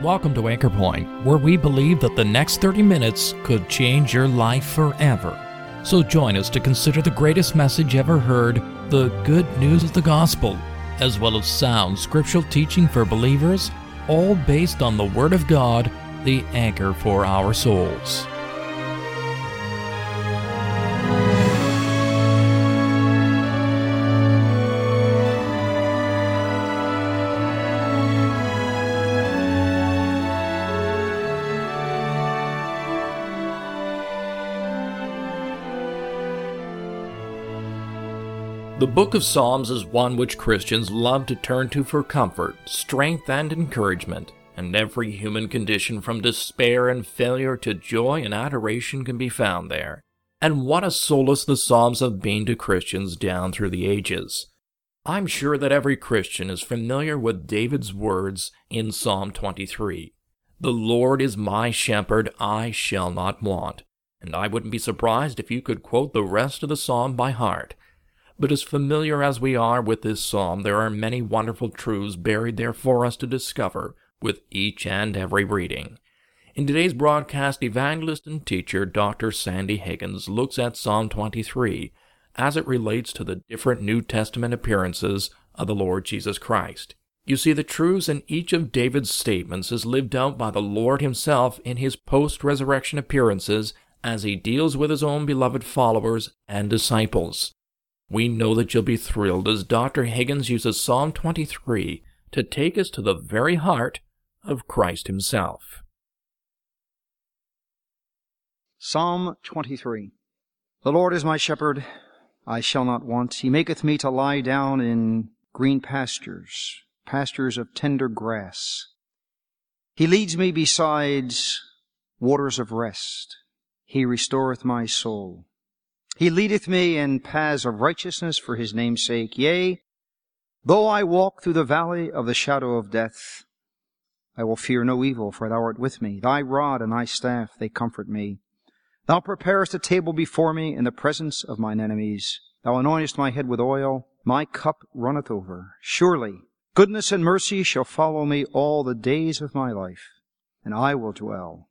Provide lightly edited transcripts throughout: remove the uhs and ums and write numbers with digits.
Welcome to Anchor Point, where we believe that the next 30 minutes could change your life forever. So join us to consider the greatest message ever heard, the good news of the gospel, as well as sound scriptural teaching for believers, all based on the Word of God, the anchor for our souls. The book of Psalms is one which Christians love to turn to for comfort, strength, and encouragement, and every human condition from despair and failure to joy and adoration can be found there. And what a solace the Psalms have been to Christians down through the ages. I'm sure that every Christian is familiar with David's words in Psalm 23. "The Lord is my shepherd, I shall not want." And I wouldn't be surprised if you could quote the rest of the psalm by heart. But as familiar as we are with this psalm, there are many wonderful truths buried there for us to discover with each and every reading. In today's broadcast, evangelist and teacher Dr. Sandy Higgins looks at Psalm 23 as it relates to the different New Testament appearances of the Lord Jesus Christ. You see, the truths in each of David's statements is lived out by the Lord himself in his post-resurrection appearances as he deals with his own beloved followers and disciples. We know that you'll be thrilled as Dr. Higgins uses Psalm 23 to take us to the very heart of Christ himself. Psalm 23. The Lord is my shepherd, I shall not want. He maketh me to lie down in green pastures, pastures of tender grass. He leads me beside waters of rest. He restoreth my soul. He leadeth me in paths of righteousness for his name's sake. Yea, though I walk through the valley of the shadow of death, I will fear no evil, for thou art with me. Thy rod and thy staff, they comfort me. Thou preparest a table before me in the presence of mine enemies. Thou anointest my head with oil. My cup runneth over. Surely goodness and mercy shall follow me all the days of my life, and I will dwell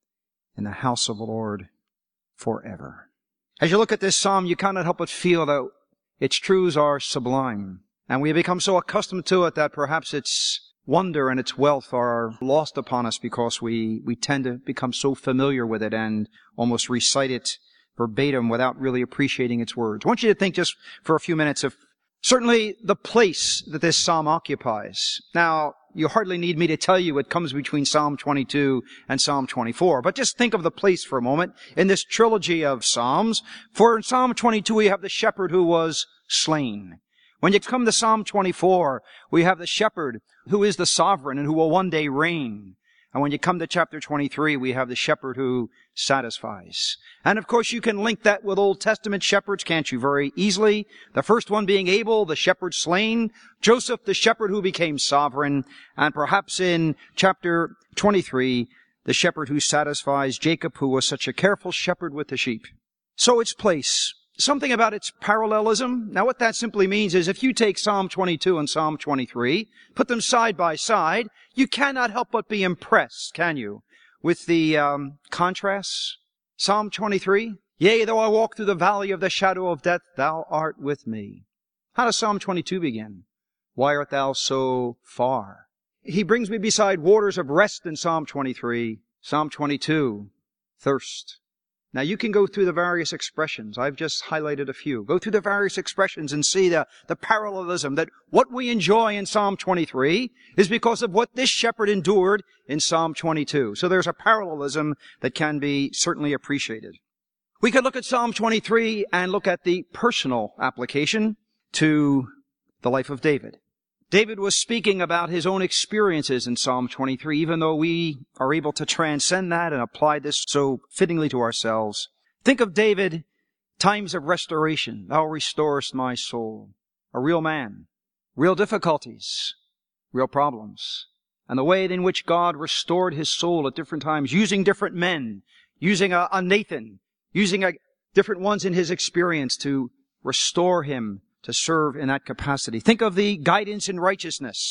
in the house of the Lord forever. As you look at this psalm, you cannot help but feel that its truths are sublime. And we have become so accustomed to it that perhaps its wonder and its wealth are lost upon us because we tend to become so familiar with it and almost recite it verbatim without really appreciating its words. I want you to think just for a few minutes of certainly the place that this psalm occupies. Now, you hardly need me to tell you it comes between Psalm 22 and Psalm 24. But just think of the place for a moment in this trilogy of Psalms. For in Psalm 22 we have the shepherd who was slain. When you come to Psalm 24, we have the shepherd who is the sovereign and who will one day reign. And when you come to chapter 23, we have the shepherd who satisfies. And of course you can link that with Old Testament shepherds, can't you, very easily? The first one being Abel, the shepherd slain, Joseph, the shepherd who became sovereign, and perhaps in chapter 23, the shepherd who satisfies, Jacob, who was such a careful shepherd with the sheep. So its place, something about its parallelism. Now what that simply means is if you take Psalm 22 and Psalm 23, put them side by side, you cannot help but be impressed, can you, with the contrasts? Psalm 23, yea, though I walk through the valley of the shadow of death, thou art with me. How does Psalm 22 begin? Why art thou so far? He brings me beside waters of rest in Psalm 23. Psalm 22, thirst. Now you can go through the various expressions. I've just highlighted a few. Go through the various expressions and see the parallelism that what we enjoy in Psalm 23 is because of what this shepherd endured in Psalm 22. So there's a parallelism that can be certainly appreciated. We could look at Psalm 23 and look at the personal application to the life of David. David was speaking about his own experiences in Psalm 23, even though we are able to transcend that and apply this so fittingly to ourselves. Think of David, times of restoration. Thou restorest my soul. A real man. Real difficulties. Real problems. And the way in which God restored his soul at different times, using different men, using a Nathan, using different ones in his experience to restore him to serve in that capacity. Think of the guidance in righteousness.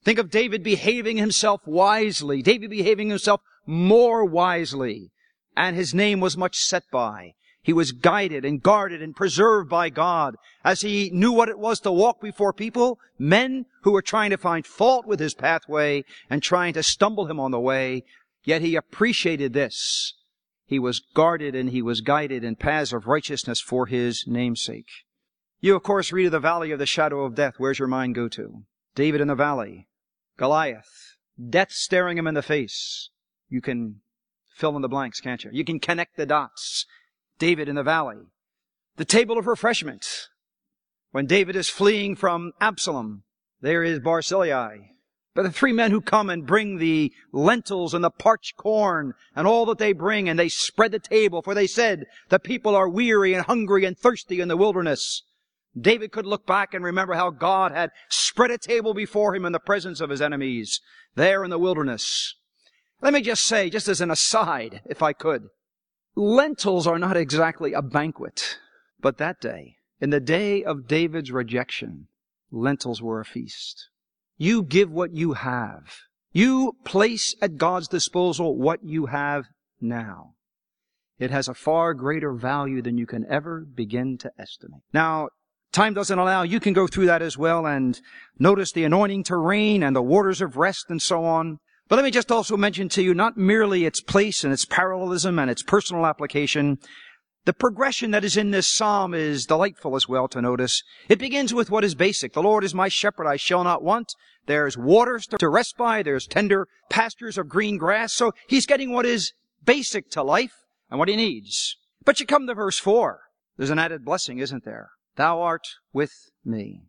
Think of David behaving himself wisely. David behaving himself more wisely. And his name was much set by. He was guided and guarded and preserved by God as he knew what it was to walk before people, men who were trying to find fault with his pathway and trying to stumble him on the way. Yet he appreciated this. He was guarded and he was guided in paths of righteousness for his namesake. You, of course, read of the valley of the shadow of death. Where's your mind go to? David in the valley. Goliath. Death staring him in the face. You can fill in the blanks, can't you? You can connect the dots. David in the valley. The table of refreshment. When David is fleeing from Absalom, there is Barzillai. But the three men who come and bring the lentils and the parched corn and all that they bring, and they spread the table, for they said, the people are weary and hungry and thirsty in the wilderness. David could look back and remember how God had spread a table before him in the presence of his enemies there in the wilderness. Let me just say, just as an aside, if I could, lentils are not exactly a banquet. But that day, in the day of David's rejection, lentils were a feast. You give what you have. You place at God's disposal what you have now. It has a far greater value than you can ever begin to estimate. Now, time doesn't allow. You can go through that as well and notice the anointing to reign and the waters of rest and so on. But let me just also mention to you not merely its place and its parallelism and its personal application. The progression that is in this psalm is delightful as well to notice. It begins with what is basic. The Lord is my shepherd, I shall not want. There's waters to rest by. There's tender pastures of green grass. So he's getting what is basic to life and what he needs. But you come to verse 4. There's an added blessing, isn't there? Thou art with me.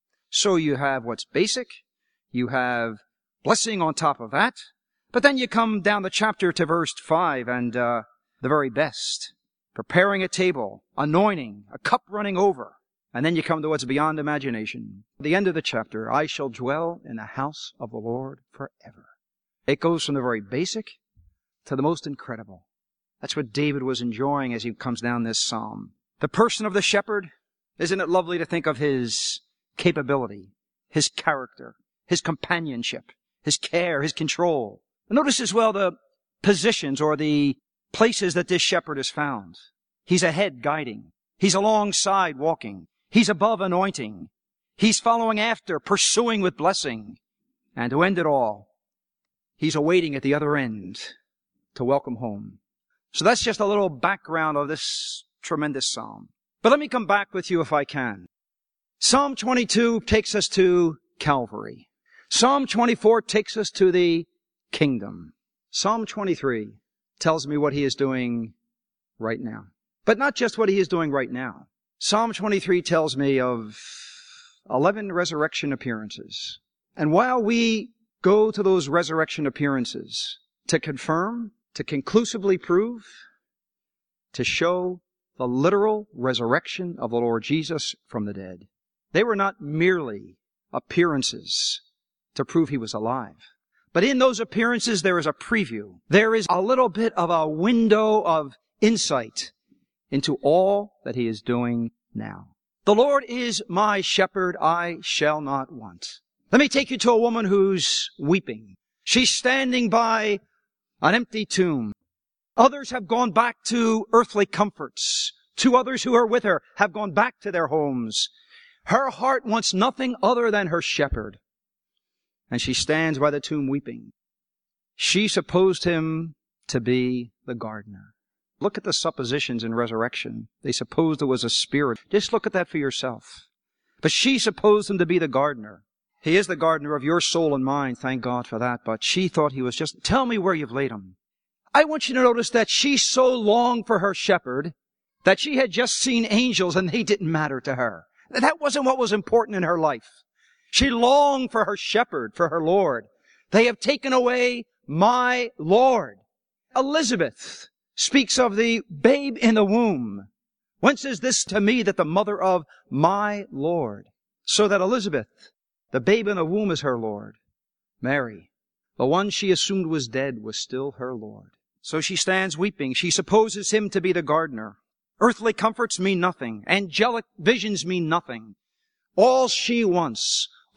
So you have what's basic. You have blessing on top of that. But then you come down the chapter to verse 5 and the very best. Preparing a table, anointing, a cup running over. And then you come to what's beyond imagination. At the end of the chapter, I shall dwell in the house of the Lord forever. It goes from the very basic to the most incredible. That's what David was enjoying as he comes down this psalm. The person of the shepherd, isn't it lovely to think of his capability, his character, his companionship, his care, his control. Notice as well the positions or the places that this shepherd is found. He's ahead guiding. He's alongside walking. He's above anointing. He's following after, pursuing with blessing. And to end it all, he's awaiting at the other end to welcome home. So that's just a little background of this tremendous psalm. But let me come back with you if I can. Psalm 22 takes us to Calvary. Psalm 24 takes us to the kingdom. Psalm 23 tells me what he is doing right now. But not just what he is doing right now. Psalm 23 tells me of 11 resurrection appearances. And while we go to those resurrection appearances to confirm, to conclusively prove, to show the literal resurrection of the Lord Jesus from the dead, they were not merely appearances to prove he was alive. But in those appearances, there is a preview. There is a little bit of a window of insight into all that he is doing now. The Lord is my shepherd, I shall not want. Let me take you to a woman who's weeping. She's standing by an empty tomb. Others have gone back to earthly comforts. Two others who are with her have gone back to their homes. Her heart wants nothing other than her shepherd. And she stands by the tomb weeping. She supposed him to be the gardener. Look at the suppositions in resurrection. They supposed it was a spirit. Just look at that for yourself. But she supposed him to be the gardener. He is the gardener of your soul and mine, thank God for that. But she thought he was just, tell me where you've laid him. I want you to notice that she so longed for her shepherd that she had just seen angels and they didn't matter to her. That wasn't what was important in her life. She longed for her shepherd, for her Lord. They have taken away my Lord. Elizabeth speaks of the babe in the womb. Whence is this to me that the mother of my Lord? So that Elizabeth, the babe in the womb, is her Lord. Mary, the one she assumed was dead, was still her Lord. So she stands weeping. She supposes him to be the gardener. Earthly comforts mean nothing. Angelic visions mean nothing. All she wants,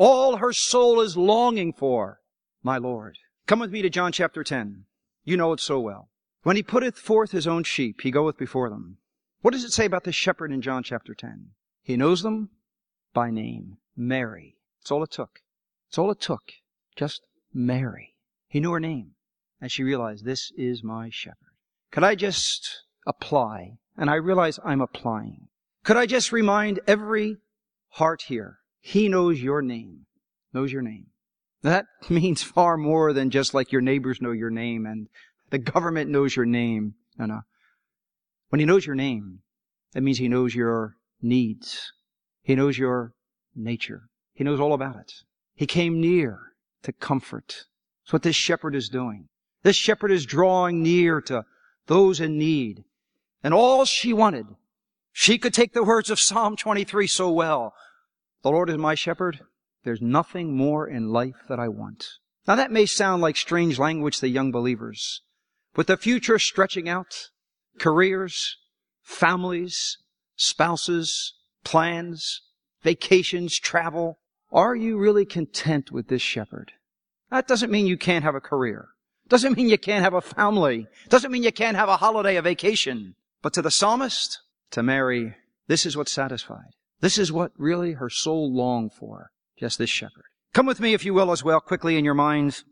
All her soul is longing for, my Lord. Come with me to John chapter 10. You know it so well. When he putteth forth his own sheep, he goeth before them. What does it say about the shepherd in John chapter 10? He knows them by name. Mary. That's all it took. That's all it took. Just Mary. He knew her name. And she realized, this is my shepherd. Could I just apply? And I realize I'm applying. Could I just remind every heart here, he knows your name. Knows your name. That means far more than just like your neighbors know your name and the government knows your name. No. When he knows your name, that means he knows your needs. He knows your nature. He knows all about it. He came near to comfort. That's what this shepherd is doing. This shepherd is drawing near to those in need. And all she wanted, she could take the words of Psalm 23 so well. The Lord is my shepherd. There's nothing more in life that I want. Now that may sound like strange language to young believers. With the future stretching out, careers, families, spouses, plans, vacations, travel, are you really content with this shepherd? That doesn't mean you can't have a career. Doesn't mean you can't have a family. Doesn't mean you can't have a holiday, a vacation. But to the psalmist, to Mary, this is what satisfied. This is what really her soul longed for. Just this shepherd. Come with me, if you will, as well, quickly in your minds.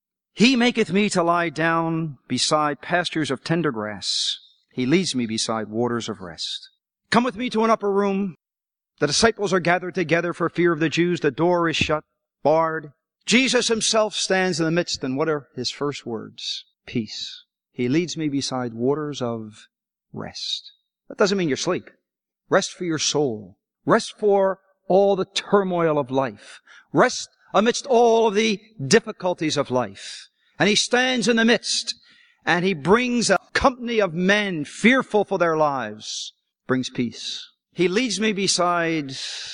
He maketh me to lie down beside pastures of tender grass. He leads me beside waters of rest. Come with me to an upper room. The disciples are gathered together for fear of the Jews. The door is shut, barred. Jesus himself stands in the midst, and what are his first words? Peace. He leads me beside waters of rest. That doesn't mean you're asleep. Rest for your soul. Rest for all the turmoil of life. Rest amidst all of the difficulties of life. And he stands in the midst, and he brings a company of men fearful for their lives. Brings peace. He leads me beside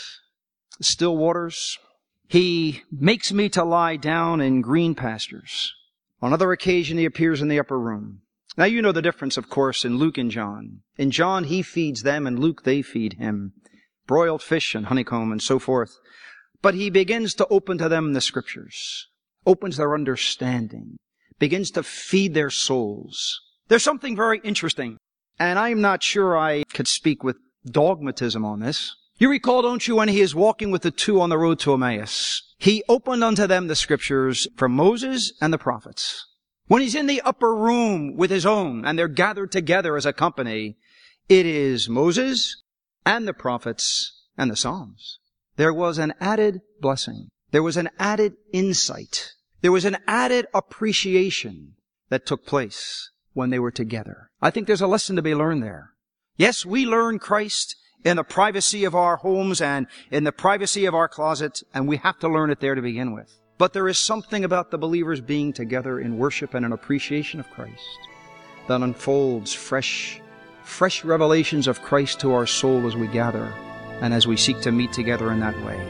still waters. He makes me to lie down in green pastures. On another occasion, he appears in the upper room. Now, you know the difference, of course, in Luke and John. In John, he feeds them, and Luke, they feed him. Broiled fish and honeycomb and so forth. But he begins to open to them the scriptures. Opens their understanding. Begins to feed their souls. There's something very interesting. And I'm not sure I could speak with dogmatism on this. You recall, don't you, when he is walking with the two on the road to Emmaus? He opened unto them the scriptures from Moses and the prophets. When he's in the upper room with his own, and they're gathered together as a company, it is Moses and the prophets and the Psalms. There was an added blessing. There was an added insight. There was an added appreciation that took place when they were together. I think there's a lesson to be learned there. Yes, we learn Christ in the privacy of our homes and in the privacy of our closet, and we have to learn it there to begin with. But there is something about the believers being together in worship and an appreciation of Christ that unfolds fresh revelations of Christ to our soul as we gather and as we seek to meet together in that way.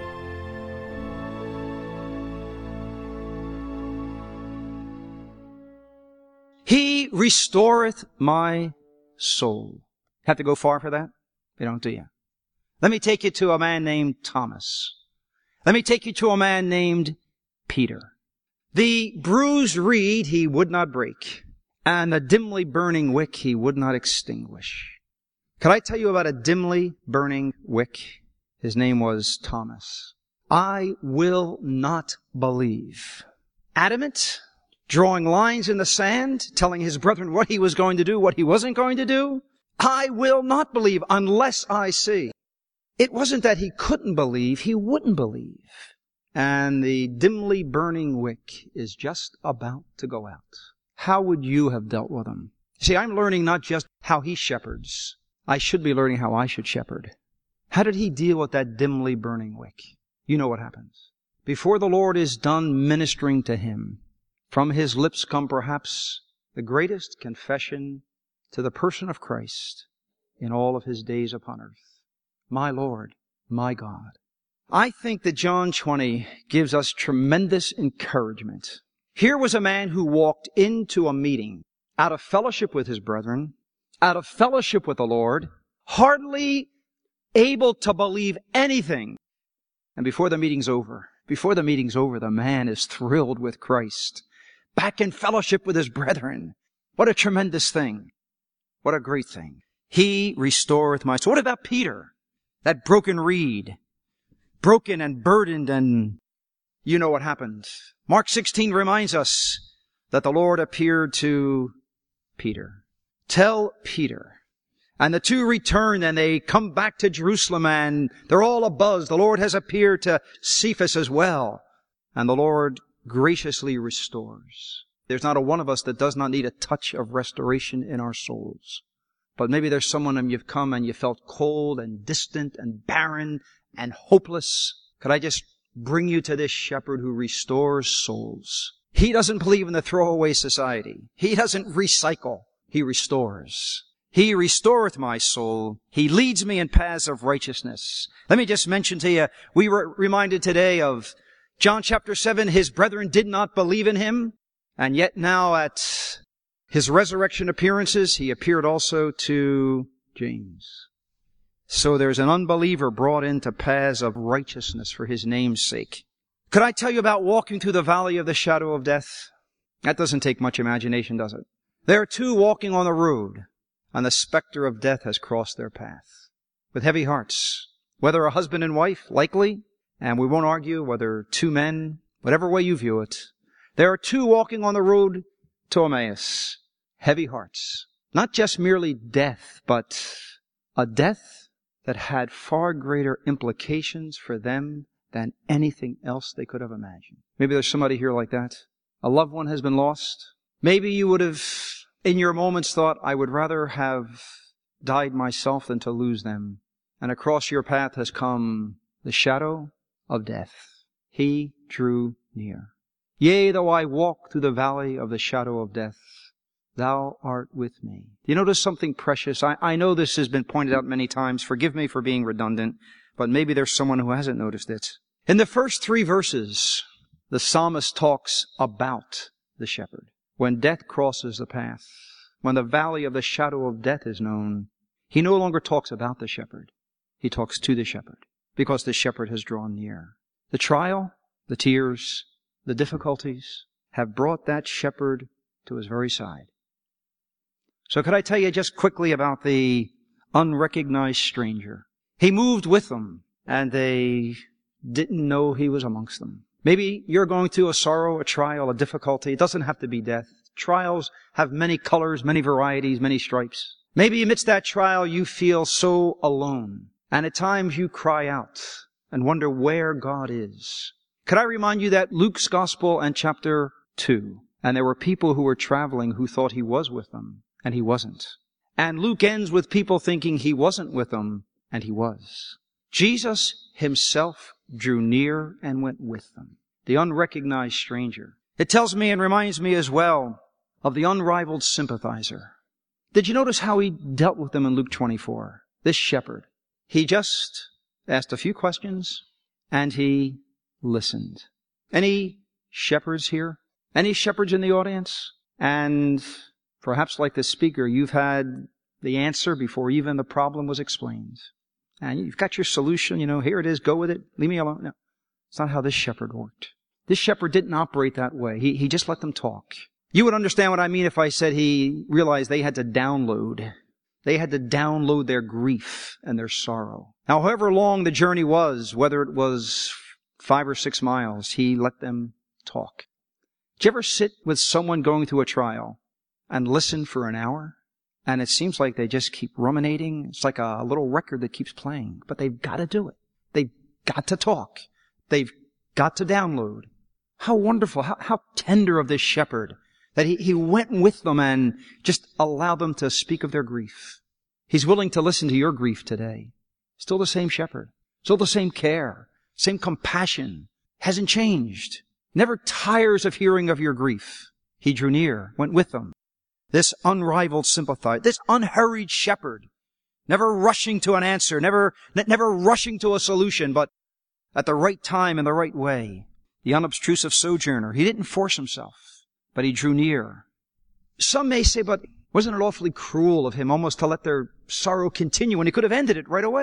He restoreth my soul. Have to go far for that? You don't, do you? Let me take you to a man named Thomas. Let me take you to a man named Peter. The bruised reed he would not break, and the dimly burning wick he would not extinguish. Could I tell you about a dimly burning wick? His name was Thomas. I will not believe. Adamant, drawing lines in the sand, telling his brethren what he was going to do, what he wasn't going to do. I will not believe unless I see. It wasn't that he couldn't believe, he wouldn't believe. And the dimly burning wick is just about to go out. How would you have dealt with him? See, I'm learning not just how he shepherds. I should be learning how I should shepherd. How did he deal with that dimly burning wick? You know what happens. Before the Lord is done ministering to him, from his lips come perhaps the greatest confession to the person of Christ in all of his days upon earth. My Lord, my God. I think that John 20 gives us tremendous encouragement. Here was a man who walked into a meeting out of fellowship with his brethren, out of fellowship with the Lord, hardly able to believe anything. And before the meeting's over, Before the meeting's over, the man is thrilled with Christ. Back in fellowship with his brethren. What a tremendous thing. What a great thing. He restoreth my soul. What about Peter? That broken reed. Broken and burdened, and you know what happened. Mark 16 reminds us that the Lord appeared to Peter. Tell Peter. And the two return and they come back to Jerusalem and they're all abuzz. The Lord has appeared to Cephas as well. And the Lord graciously restores. There's not a one of us that does not need a touch of restoration in our souls. But maybe there's someone and you've come and you felt cold and distant and barren and hopeless. Could I just bring you to this shepherd who restores souls? He doesn't believe in the throwaway society. He doesn't recycle. He restores. He restoreth my soul. He leads me in paths of righteousness. Let me just mention to you, we were reminded today of John chapter 7. His brethren did not believe in him. And yet now at his resurrection appearances, he appeared also to James. So there's an unbeliever brought into paths of righteousness for his name's sake. Could I tell you about walking through the valley of the shadow of death? That doesn't take much imagination, does it? There are two walking on the road, and the specter of death has crossed their path. With heavy hearts, whether a husband and wife, likely, and we won't argue whether two men, whatever way you view it, there are two walking on the road to Emmaus. Heavy hearts. Not just merely death, but a death that had far greater implications for them than anything else they could have imagined. Maybe there's somebody here like that. A loved one has been lost. Maybe you would have, in your moments, thought, I would rather have died myself than to lose them. And across your path has come the shadow of death. He drew near. Yea, though I walk through the valley of the shadow of death, thou art with me. Do you notice something precious? I know this has been pointed out many times. Forgive me for being redundant, but maybe there's someone who hasn't noticed it. In the first 3 verses, the psalmist talks about the shepherd. When death crosses the path, when the valley of the shadow of death is known, he no longer talks about the shepherd. He talks to the shepherd, because the shepherd has drawn near. The trial, the tears, the difficulties have brought that shepherd to his very side. So could I tell you just quickly about the unrecognized stranger? He moved with them, and they didn't know he was amongst them. Maybe you're going through a sorrow, a trial, a difficulty. It doesn't have to be death. Trials have many colors, many varieties, many stripes. Maybe amidst that trial you feel so alone. And at times you cry out and wonder where God is. Could I remind you that Luke's Gospel and chapter 2, and there were people who were traveling who thought he was with them, and he wasn't. And Luke ends with people thinking he wasn't with them, and he was. Jesus himself drew near and went with them. The unrecognized stranger. It tells me and reminds me as well of the unrivaled sympathizer. Did you notice how he dealt with them in Luke 24? This shepherd. He just asked a few questions and he listened. Any shepherds here? Any shepherds in the audience? And perhaps like the speaker, you've had the answer before even the problem was explained. And you've got your solution, here it is, go with it, leave me alone. No, it's not how this shepherd worked. This shepherd didn't operate that way. He just let them talk. You would understand what I mean if I said he realized they had to download. They had to download their grief and their sorrow. Now, however long the journey was, whether it was 5 or 6 miles, he let them talk. Did you ever sit with someone going through a trial and listen for an hour? And it seems like they just keep ruminating. It's like a little record that keeps playing. But they've got to do it. They've got to talk. They've got to download. How wonderful, how tender of this shepherd that he went with them and just allowed them to speak of their grief. He's willing to listen to your grief today. Still the same shepherd. Still the same care. Same compassion. Hasn't changed. Never tires of hearing of your grief. He drew near, went with them. This unrivaled sympathizer, this unhurried shepherd, never rushing to an answer, never rushing to a solution, but at the right time in the right way. The unobtrusive sojourner, he didn't force himself, but he drew near. Some may say, but wasn't it awfully cruel of him almost to let their sorrow continue when he could have ended it right away?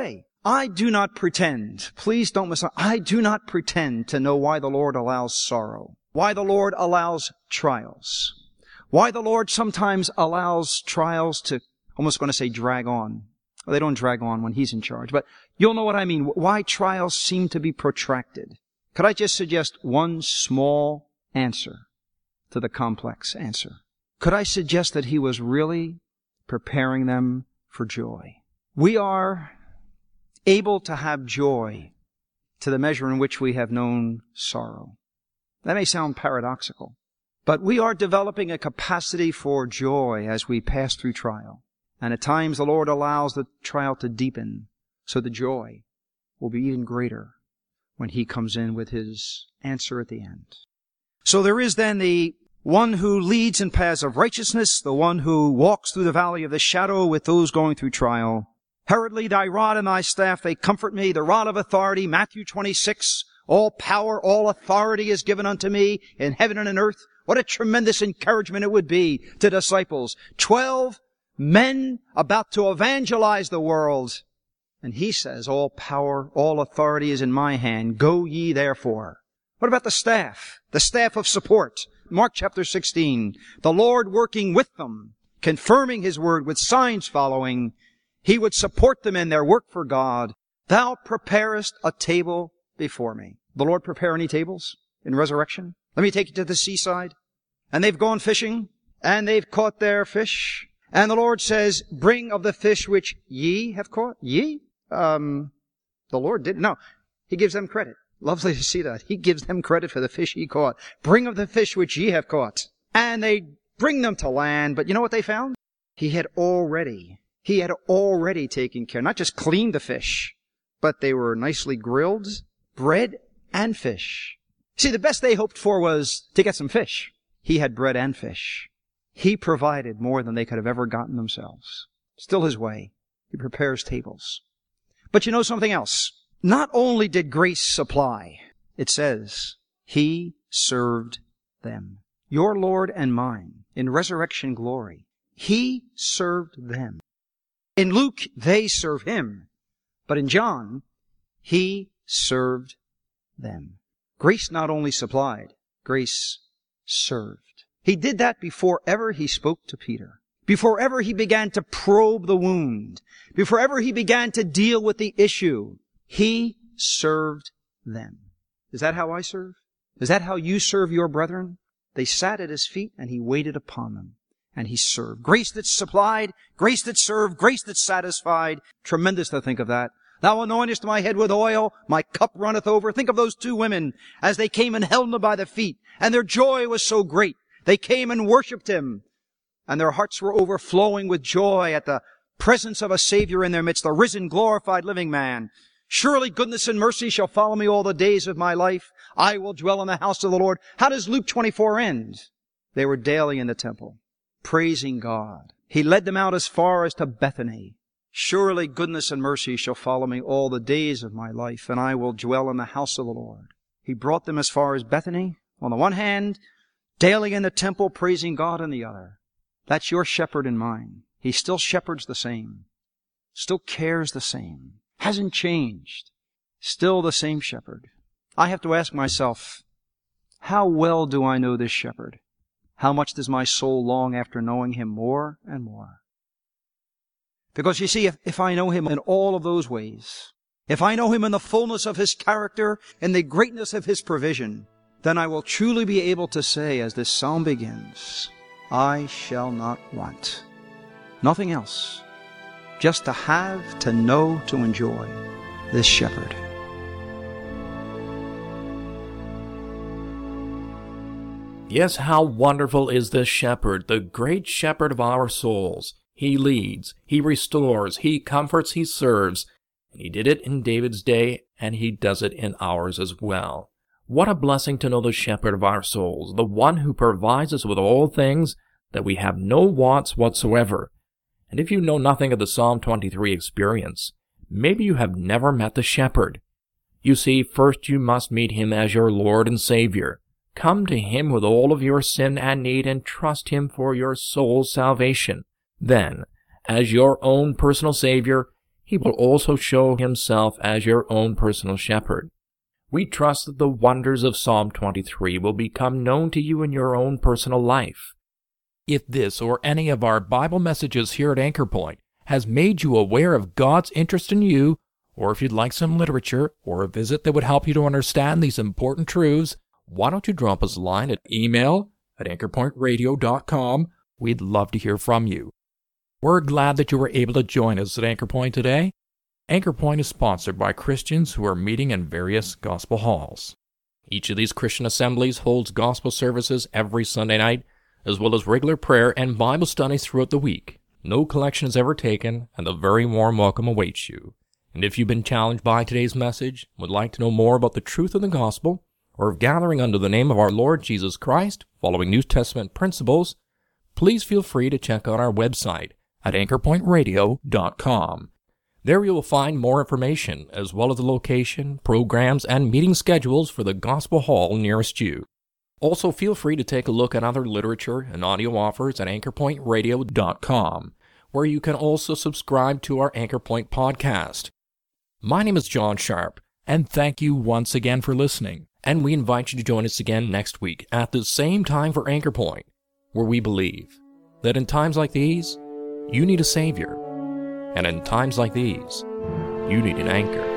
I do not pretend, please don't I do not pretend to know why the Lord allows sorrow, why the Lord allows trials, why the Lord sometimes allows trials to, almost going to say drag on. Well, they don't drag on when He's in charge, but you'll know what I mean. Why trials seem to be protracted. Could I just suggest one small answer to the complex answer? Could I suggest that He was really preparing them for joy? We are able to have joy to the measure in which we have known sorrow. That may sound paradoxical, but we are developing a capacity for joy as we pass through trial. And at times the Lord allows the trial to deepen, so the joy will be even greater when He comes in with His answer at the end. So there is then the one who leads in paths of righteousness, the one who walks through the valley of the shadow with those going through trial. Hurriedly thy rod and thy staff, they comfort me. The rod of authority, Matthew 26, all power, all authority is given unto me in heaven and in earth. What a tremendous encouragement it would be to disciples. 12 men about to evangelize the world. And He says, all power, all authority is in my hand. Go ye therefore. What about the staff? The staff of support. Mark chapter 16. The Lord working with them, confirming His word with signs following. He would support them in their work for God. Thou preparest a table before me. The Lord prepare any tables in resurrection? Let me take you to the seaside. And they've gone fishing, and they've caught their fish. And the Lord says, bring of the fish which ye have caught. Ye? The Lord didn't. No. He gives them credit. Lovely to see that. He gives them credit for the fish He caught. Bring of the fish which ye have caught. And they bring them to land. But you know what they found? He had already taken care, not just cleaned the fish, but they were nicely grilled, bread and fish. See, the best they hoped for was to get some fish. He had bread and fish. He provided more than they could have ever gotten themselves. Still His way. He prepares tables. But you know something else? Not only did grace supply, it says, He served them. Your Lord and mine, in resurrection glory, He served them. In Luke, they serve Him. But in John, He served them. Grace not only supplied, grace served. He did that before ever He spoke to Peter. Before ever He began to probe the wound. Before ever He began to deal with the issue. He served them. Is that how I serve? Is that how you serve your brethren? They sat at His feet and He waited upon them. And He served. Grace that supplied, grace that served, grace that satisfied. Tremendous to think of that. Thou anointest my head with oil, my cup runneth over. Think of those two women as they came and held Him by the feet. And their joy was so great. They came and worshipped Him. And their hearts were overflowing with joy at the presence of a Savior in their midst, the risen, glorified, living man. Surely goodness and mercy shall follow me all the days of my life. I will dwell in the house of the Lord. How does Luke 24 end? They were daily in the temple, praising God. He led them out as far as to Bethany. Surely goodness and mercy shall follow me all the days of my life, and I will dwell in the house of the Lord. He brought them as far as Bethany, on the one hand, daily in the temple, praising God on the other. That's your shepherd and mine. He still shepherds the same, still cares the same, hasn't changed, still the same shepherd. I have to ask myself, how well do I know this shepherd? How much does my soul long after knowing Him more and more? Because you see, if I know Him in all of those ways, if I know Him in the fullness of His character and the greatness of His provision, then I will truly be able to say, as this psalm begins, I shall not want. Nothing else. Just to have, to know, to enjoy this shepherd. Yes, how wonderful is this shepherd, the great shepherd of our souls. He leads, He restores, He comforts, He serves. And He did it in David's day, and He does it in ours as well. What a blessing to know the shepherd of our souls, the one who provides us with all things, that we have no wants whatsoever. And if you know nothing of the Psalm 23 experience, maybe you have never met the shepherd. You see, first you must meet Him as your Lord and Savior. Come to Him with all of your sin and need and trust Him for your soul's salvation. Then, as your own personal Savior, He will also show himself as your own personal shepherd. We trust that the wonders of Psalm 23 will become known to you in your own personal life. If this or any of our Bible messages here at Anchor Point has made you aware of God's interest in you, or if you'd like some literature or a visit that would help you to understand these important truths, why don't you drop us a line at email@anchorpointradio.com. We'd love to hear from you. We're glad that you were able to join us at Anchor Point today. Anchor Point is sponsored by Christians who are meeting in various gospel halls. Each of these Christian assemblies holds gospel services every Sunday night, as well as regular prayer and Bible studies throughout the week. No collection is ever taken, and a very warm welcome awaits you. And if you've been challenged by today's message, would like to know more about the truth of the gospel, or of gathering under the name of our Lord Jesus Christ, following New Testament principles, please feel free to check out our website at anchorpointradio.com. There you will find more information, as well as the location, programs, and meeting schedules for the Gospel Hall nearest you. Also, feel free to take a look at other literature and audio offers at anchorpointradio.com, where you can also subscribe to our Anchor Point podcast. My name is John Sharp, and thank you once again for listening, and we invite you to join us again next week at the same time for Anchor Point, where we believe that in times like these, you need a Savior, and in times like these, you need an anchor.